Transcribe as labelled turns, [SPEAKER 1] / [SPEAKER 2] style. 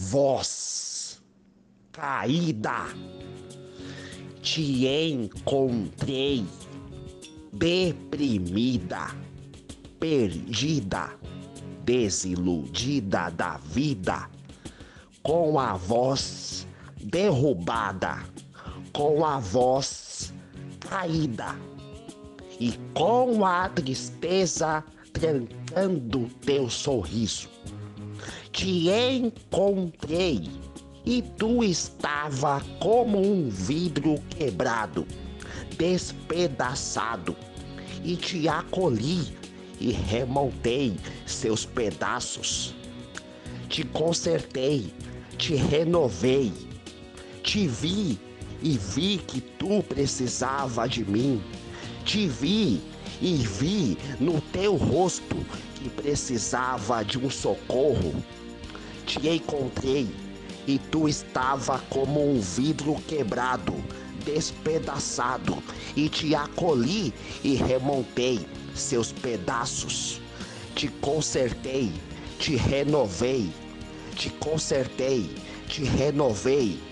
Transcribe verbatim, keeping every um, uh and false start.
[SPEAKER 1] voz caída, te encontrei deprimida, perdida, desiludida da vida, com a voz derrubada, com a voz caída e com a tristeza trancando teu sorriso. Te encontrei e tu estava como um vidro quebrado, despedaçado, e te acolhi e remontei seus pedaços. Te consertei, te renovei, te vi e vi que tu precisava de mim. Te vi e vi no teu rosto que precisava de um socorro. Te encontrei e tu estava como um vidro quebrado, despedaçado, e te acolhi e remontei seus pedaços. Te consertei, te renovei, te consertei, te renovei,